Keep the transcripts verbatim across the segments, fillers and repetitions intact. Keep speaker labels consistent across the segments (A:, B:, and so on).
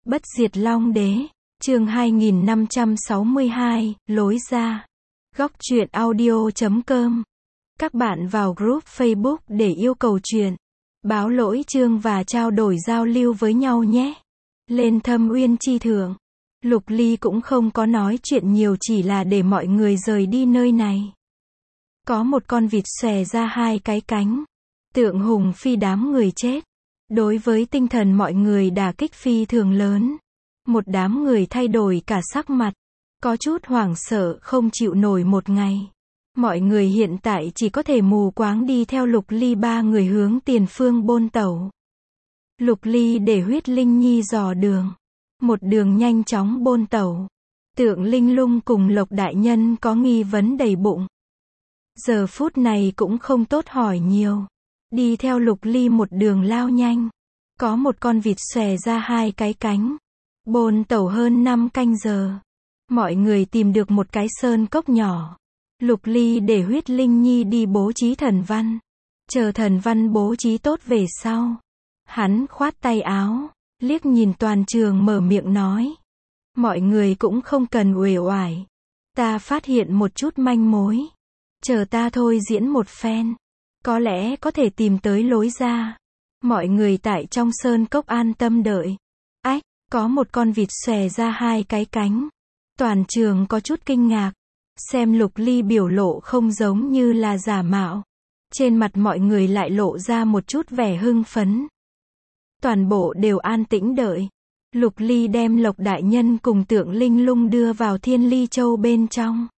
A: Bất diệt Long Đế, chương hai nghìn năm trăm sáu mươi hai, lối ra. Góc truyện audio chấm com. Các bạn vào group Facebook để yêu cầu truyện, báo lỗi chương và trao đổi giao lưu với nhau nhé. Lên Thâm Uyên Chi Thượng, Lục Ly cũng không có nói chuyện nhiều, chỉ là để mọi người rời đi nơi này. Có một con vịt xòe ra hai cái cánh, tượng hùng phi đám người chết. Đối với tinh thần mọi người đả kích phi thường lớn. Một đám người thay đổi cả sắc mặt, có chút hoảng sợ không chịu nổi một ngày. Mọi người hiện tại chỉ có thể mù quáng đi theo Lục Ly ba người hướng tiền phương bôn tẩu. Lục Ly để Huyết Linh Nhi dò đường, một đường nhanh chóng bôn tẩu. Tượng Linh Lung cùng Lộc Đại Nhân có nghi vấn đầy bụng. Giờ phút này cũng không tốt hỏi nhiều. Đi theo Lục Ly một đường lao nhanh. Có một con vịt xòe ra hai cái cánh. Bôn tẩu hơn năm canh giờ. Mọi người tìm được một cái sơn cốc nhỏ. Lục Ly để Huyết Linh Nhi đi bố trí thần văn. Chờ thần văn bố trí tốt về sau. Hắn khoát tay áo, liếc nhìn toàn trường mở miệng nói. Mọi người cũng không cần uể oải. Ta phát hiện một chút manh mối. Chờ ta thôi diễn một phen. Có lẽ có thể tìm tới lối ra. Mọi người tại trong sơn cốc an tâm đợi. Ách, có một con vịt xòe ra hai cái cánh. Toàn trường có chút kinh ngạc. Xem Lục Ly biểu lộ không giống như là giả mạo. Trên mặt mọi người lại lộ ra một chút vẻ hưng phấn. Toàn bộ đều an tĩnh đợi. Lục Ly đem Lộc Đại Nhân cùng tượng Linh Lung đưa vào Thiên Ly Châu bên trong.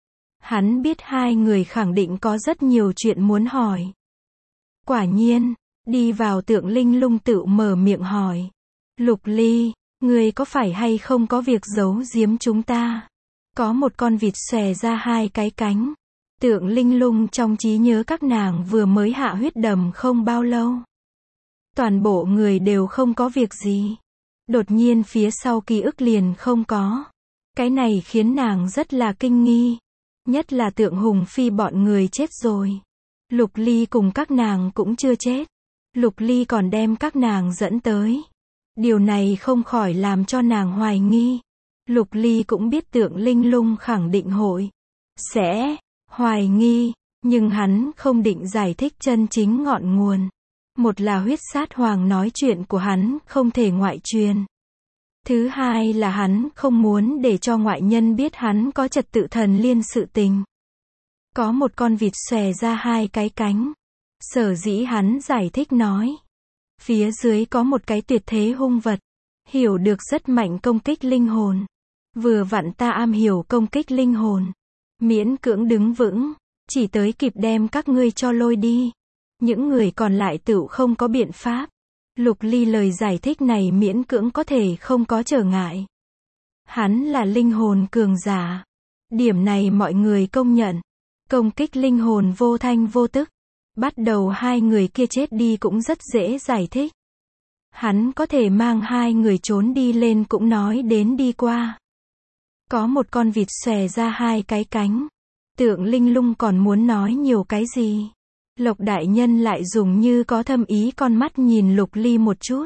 A: Hắn biết hai người khẳng định có rất nhiều chuyện muốn hỏi. Quả nhiên, đi vào tượng Linh Lung tự mở miệng hỏi. Lục Ly, ngươi có phải hay không có việc giấu giếm chúng ta? Có một con vịt xòe ra hai cái cánh. Tượng Linh Lung trong trí nhớ các nàng vừa mới hạ huyết đầm không bao lâu. Toàn bộ người đều không có việc gì. Đột nhiên phía sau ký ức liền không có. Cái này khiến nàng rất là kinh nghi. Nhất là tượng hùng phi bọn người chết rồi. Lục Ly cùng các nàng cũng chưa chết. Lục Ly còn đem các nàng dẫn tới. Điều này không khỏi làm cho nàng hoài nghi. Lục Ly cũng biết tượng Linh Lung khẳng định hội sẽ hoài nghi, nhưng hắn không định giải thích chân chính ngọn nguồn. Một là huyết sát hoàng nói chuyện của hắn không thể ngoại truyền. Thứ hai là hắn không muốn để cho ngoại nhân biết hắn có trật tự thần liên sự tình. Có một con vịt xòe ra hai cái cánh. Sở dĩ hắn giải thích nói. Phía dưới có một cái tuyệt thế hung vật. Hiểu được rất mạnh công kích linh hồn. Vừa vặn ta am hiểu công kích linh hồn. Miễn cưỡng đứng vững. Chỉ tới kịp đem các ngươi cho lôi đi. Những người còn lại tựu không có biện pháp. Lục Ly lời giải thích này miễn cưỡng có thể không có trở ngại. Hắn là linh hồn cường giả. Điểm này mọi người công nhận. Công kích linh hồn vô thanh vô tức. Bắt đầu hai người kia chết đi cũng rất dễ giải thích. Hắn có thể mang hai người trốn đi lên cũng nói đến đi qua. Có một con vịt xòe ra hai cái cánh. Tượng Linh Lung còn muốn nói nhiều cái gì. Lộc Đại Nhân lại dùng như có thâm ý con mắt nhìn Lục Ly một chút.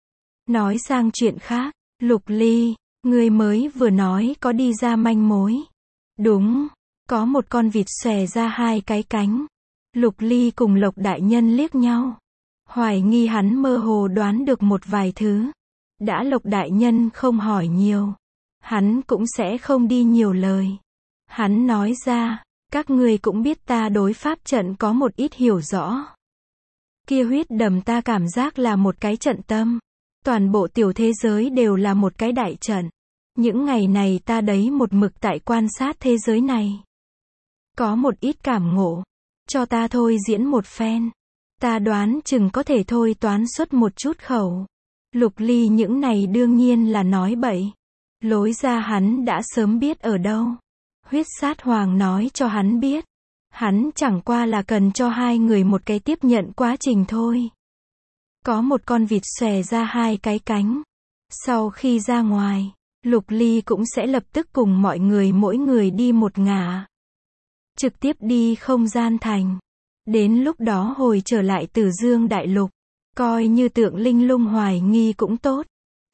A: Nói sang chuyện khác. Lục Ly, ngươi mới vừa nói có đi ra manh mối. Đúng, có một con vịt xòe ra hai cái cánh. Lục Ly cùng Lộc Đại Nhân liếc nhau. Hoài nghi hắn mơ hồ đoán được một vài thứ. Đã Lộc Đại Nhân không hỏi nhiều. Hắn cũng sẽ không đi nhiều lời. Hắn nói ra. Các ngươi cũng biết ta đối pháp trận có một ít hiểu rõ. Kia huyết đầm ta cảm giác là một cái trận tâm. Toàn bộ tiểu thế giới đều là một cái đại trận. Những ngày này ta đấy một mực tại quan sát thế giới này. Có một ít cảm ngộ. Cho ta thôi diễn một phen. Ta đoán chừng có thể thôi toán xuất một chút khẩu. Lục Ly những này đương nhiên là nói bậy. Lối ra hắn đã sớm biết ở đâu. Huyết sát hoàng nói cho hắn biết. Hắn chẳng qua là cần cho hai người một cái tiếp nhận quá trình thôi. Có một con vịt xòe ra hai cái cánh. Sau khi ra ngoài, Lục Ly cũng sẽ lập tức cùng mọi người mỗi người đi một ngả. Trực tiếp đi không gian thành. Đến lúc đó hồi trở lại Tử Dương Đại Lục. Coi như tượng Linh Lung hoài nghi cũng tốt.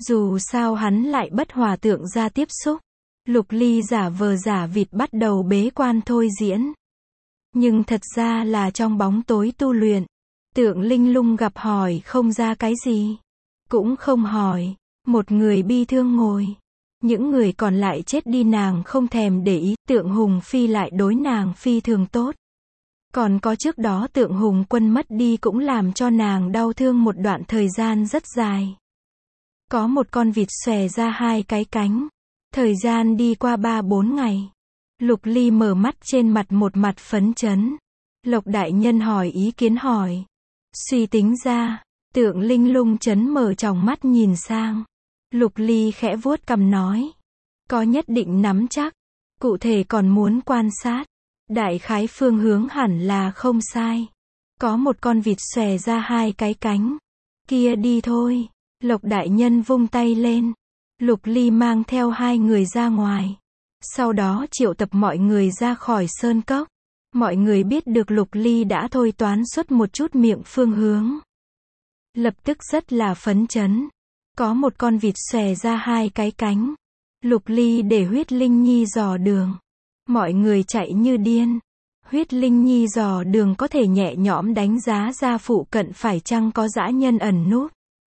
A: Dù sao hắn lại bất hòa tượng ra tiếp xúc. Lục Ly giả vờ giả vịt bắt đầu bế quan thôi diễn. Nhưng thật ra là trong bóng tối tu luyện. Tượng Linh Lung gặp hỏi không ra cái gì. Cũng không hỏi. Một người bi thương ngồi. Những người còn lại chết đi nàng không thèm để ý. Tượng Hùng Phi lại đối nàng phi thường tốt. Còn có trước đó Tượng Hùng Quân mất đi cũng làm cho nàng đau thương một đoạn thời gian rất dài. Có một con vịt xòe ra hai cái cánh. Thời gian đi qua ba bốn ngày. Lục Ly mở mắt trên mặt một mặt phấn chấn. Lộc đại nhân hỏi ý kiến hỏi. Suy tính ra, Tượng Linh Lung chấn mở tròng mắt nhìn sang. Lục Ly khẽ vuốt cằm nói. Có nhất định nắm chắc. Cụ thể còn muốn quan sát. Đại khái phương hướng hẳn là không sai. Có một con vịt xòe ra hai cái cánh. Kia đi thôi. Lộc đại nhân vung tay lên. Lục Ly mang theo hai người ra ngoài. Sau đó triệu tập mọi người ra khỏi sơn cốc. Mọi người biết được Lục Ly đã thôi toán xuất một chút miệng phương hướng. Lập tức rất là phấn chấn. Có một con vịt xòe ra hai cái cánh. Lục Ly để Huyết Linh Nhi dò đường. Mọi người chạy như điên. Huyết Linh Nhi dò đường có thể nhẹ nhõm đánh giá ra phụ cận phải chăng có dã nhân ẩn núp.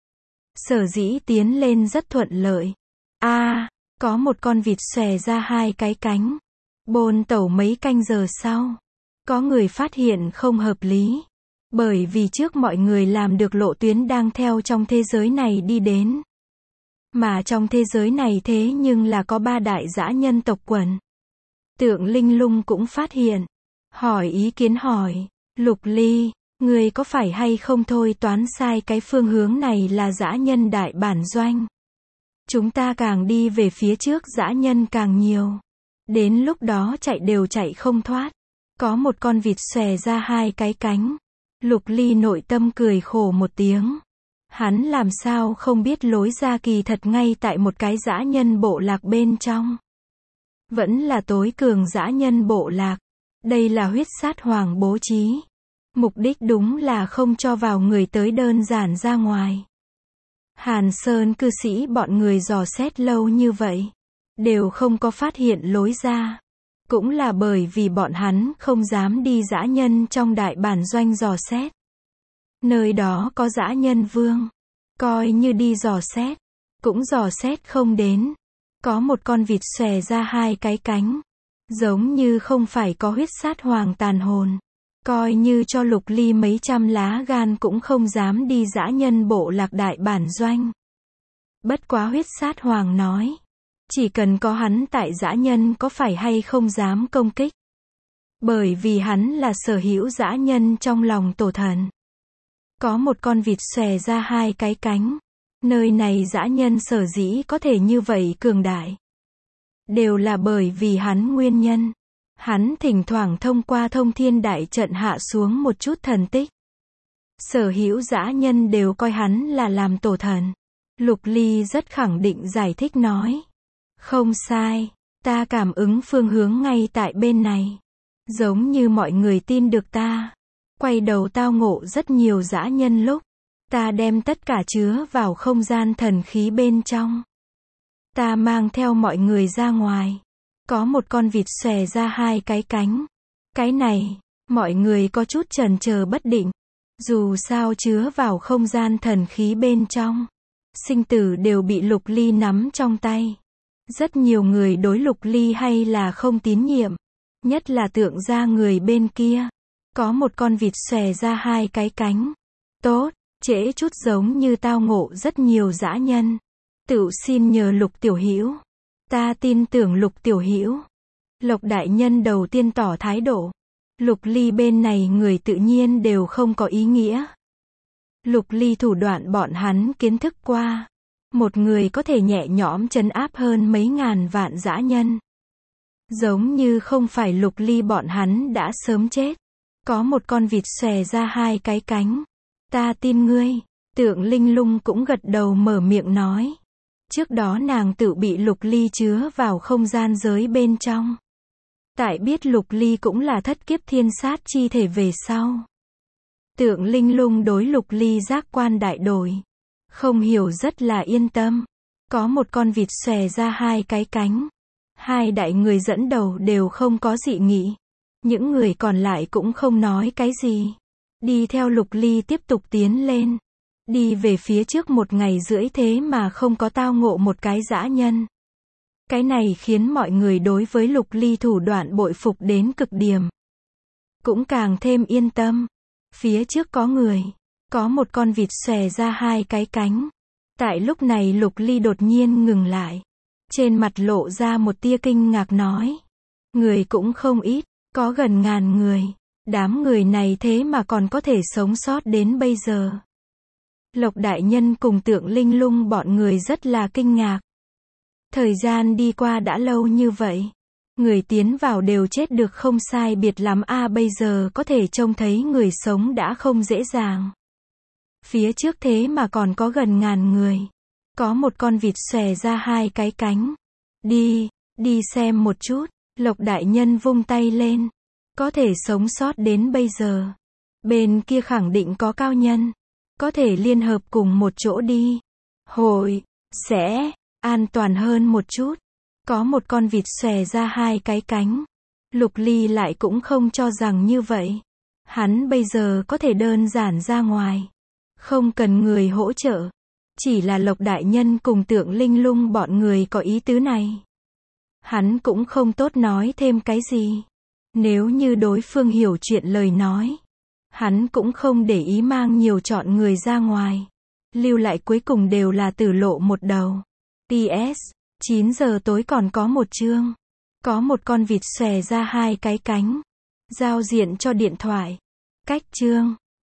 A: Sở dĩ tiến lên rất thuận lợi. A, à, có một con vịt xòe ra hai cái cánh. Bồn tẩu mấy canh giờ sau. Có người phát hiện không hợp lý. Bởi vì trước mọi người làm được lộ tuyến đang theo trong thế giới này đi đến. Mà trong thế giới này thế nhưng là có ba đại dã nhân tộc quần. Tượng Linh Lung cũng phát hiện. Hỏi ý kiến hỏi. Lục Ly, người có phải hay không thôi toán sai cái phương hướng này là dã nhân đại bản doanh. Chúng ta càng đi về phía trước dã nhân càng nhiều. Đến lúc đó chạy đều chạy không thoát. Có một con vịt xòe ra hai cái cánh. Lục Ly nội tâm cười khổ một tiếng. Hắn làm sao không biết lối ra kỳ thật ngay tại một cái dã nhân bộ lạc bên trong. Vẫn là tối cường dã nhân bộ lạc. Đây là huyết sát hoàng bố trí. Mục đích đúng là không cho vào người tới đơn giản ra ngoài. Hàn Sơn cư sĩ bọn người dò xét lâu như vậy. Đều không có phát hiện lối ra. Cũng là bởi vì bọn hắn không dám đi dã nhân trong đại bản doanh dò xét. Nơi đó có dã nhân vương. Coi như đi dò xét. Cũng dò xét không đến. Có một con vịt xòe ra hai cái cánh. Giống như không phải có huyết sát hoàng tàn hồn. Coi như cho Lục Ly mấy trăm lá gan cũng không dám đi dã nhân bộ lạc đại bản doanh. Bất quá huyết sát hoàng nói. Chỉ cần có hắn tại dã nhân có phải hay không dám công kích. Bởi vì hắn là sở hữu dã nhân trong lòng tổ thần. Có một con vịt xòe ra hai cái cánh. Nơi này dã nhân sở dĩ có thể như vậy cường đại. Đều là bởi vì hắn nguyên nhân. Hắn thỉnh thoảng thông qua thông thiên đại trận hạ xuống một chút thần tích. Sở hữu dã nhân đều coi hắn là làm tổ thần. Lục Ly rất khẳng định giải thích nói. Không sai, ta cảm ứng phương hướng ngay tại bên này. Giống như mọi người tin được ta. Quay đầu tao ngộ rất nhiều dã nhân lúc. Ta đem tất cả chứa vào không gian thần khí bên trong. Ta mang theo mọi người ra ngoài. Có một con vịt xòe ra hai cái cánh. Cái này, mọi người có chút chần chờ bất định. Dù sao chứa vào không gian thần khí bên trong. Sinh tử đều bị Lục Ly nắm trong tay. Rất nhiều người đối Lục Ly hay là không tín nhiệm. Nhất là Tượng gia người bên kia. Có một con vịt xòe ra hai cái cánh. Tốt, trễ chút giống như tao ngộ rất nhiều dã nhân. Tự xin nhờ Lục tiểu hữu. Ta tin tưởng Lục tiểu hữu. Lộc đại nhân đầu tiên tỏ thái độ. Lục Ly bên này người tự nhiên đều không có ý nghĩa. Lục Ly thủ đoạn bọn hắn kiến thức qua. Một người có thể nhẹ nhõm trấn áp hơn mấy ngàn vạn dã nhân. Giống như không phải Lục Ly bọn hắn đã sớm chết. Có một con vịt xòe ra hai cái cánh. Ta tin ngươi. Tượng Linh Lung cũng gật đầu mở miệng nói. Trước đó nàng tự bị Lục Ly chứa vào không gian giới bên trong. Tại biết Lục Ly cũng là thất kiếp thiên sát chi thể về sau. Tượng Linh Lung đối Lục Ly giác quan đại đổi. Không hiểu rất là yên tâm. Có một con vịt xòe ra hai cái cánh. Hai đại người dẫn đầu đều không có dị nghị. Những người còn lại cũng không nói cái gì. Đi theo Lục Ly tiếp tục tiến lên. Đi về phía trước một ngày rưỡi thế mà không có tao ngộ một cái dã nhân. Cái này khiến mọi người đối với Lục Ly thủ đoạn bội phục đến cực điểm. Cũng càng thêm yên tâm. Phía trước có người. Có một con vịt xòe ra hai cái cánh. Tại lúc này Lục Ly đột nhiên ngừng lại. Trên mặt lộ ra một tia kinh ngạc nói. Người cũng không ít, có gần ngàn người. Đám người này thế mà còn có thể sống sót đến bây giờ. Lộc đại nhân cùng Tượng Linh Lung bọn người rất là kinh ngạc. Thời gian đi qua đã lâu như vậy. Người tiến vào đều chết được không sai biệt lắm a à, bây giờ có thể trông thấy người sống đã không dễ dàng. Phía trước thế mà còn có gần ngàn người. Có một con vịt xòe ra hai cái cánh. Đi, đi xem một chút. Lộc đại nhân vung tay lên. Có thể sống sót đến bây giờ. Bên kia khẳng định có cao nhân. Có thể liên hợp cùng một chỗ đi. Hội, sẽ, an toàn hơn một chút. Có một con vịt xòe ra hai cái cánh. Lục Ly lại cũng không cho rằng như vậy. Hắn bây giờ có thể đơn giản ra ngoài. Không cần người hỗ trợ. Chỉ là Lộc đại nhân cùng Tượng Linh Lung bọn người có ý tứ này. Hắn cũng không tốt nói thêm cái gì. Nếu như đối phương hiểu chuyện lời nói. Hắn cũng không để ý mang nhiều chọn người ra ngoài. Lưu lại cuối cùng đều là Tử Lộ một đầu. pê ét, chín giờ tối còn có một chương. Có một con vịt xòe ra hai cái cánh. Giao diện cho điện thoại. Cách chương.